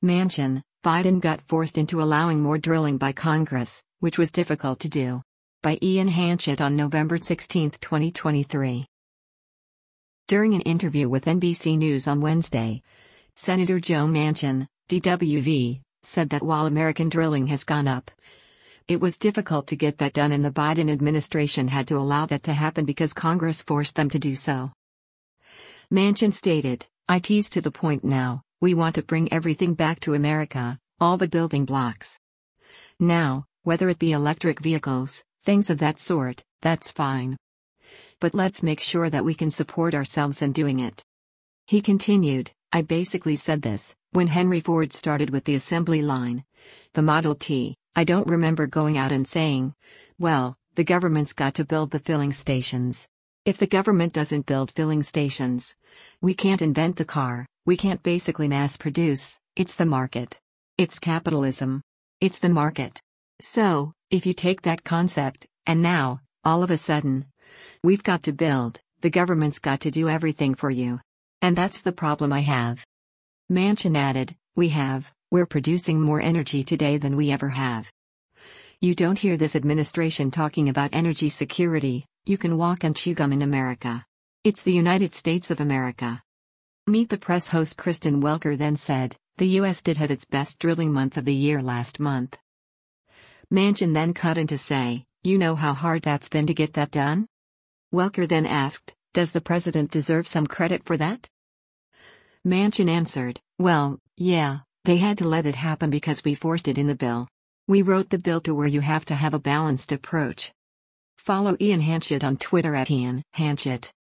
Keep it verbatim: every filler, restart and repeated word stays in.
Manchin, Biden got forced into allowing more drilling by Congress, which was difficult to do. By Ian Hanchett on November sixteenth, twenty twenty-three. During an interview with N B C News on Wednesday, Senator Joe Manchin, D W V, said that while American drilling has gone up, it was difficult to get that done and the Biden administration had to allow that to happen because Congress forced them to do so. Manchin stated, "I tease to the point now, we want to bring everything back to America, all the building blocks. Now, whether it be electric vehicles, things of that sort, that's fine. But let's make sure that we can support ourselves in doing it." He continued, "I basically said this, when Henry Ford started with the assembly line, the Model T, I don't remember going out and saying, well, the government's got to build the filling stations. If the government doesn't build filling stations, we can't invent the car, we can't basically mass produce, it's the market. It's capitalism. It's the market. So, if you take that concept, and now, all of a sudden, we've got to build, the government's got to do everything for you. And that's the problem I have." Manchin added, "We have, we're producing more energy today than we ever have. You don't hear this administration talking about energy security, you can walk and chew gum in America. It's the United States of America." Meet the Press host Kristen Welker then said, "The U S did have its best drilling month of the year last month." Manchin then cut in to say, "You know how hard that's been to get that done?" Welker then asked, "Does the president deserve some credit for that?" Manchin answered, "Well, yeah, they had to let it happen because we forced it in the bill. We wrote the bill to where you have to have a balanced approach." Follow Ian Hanchett on Twitter at Ian Hanchett.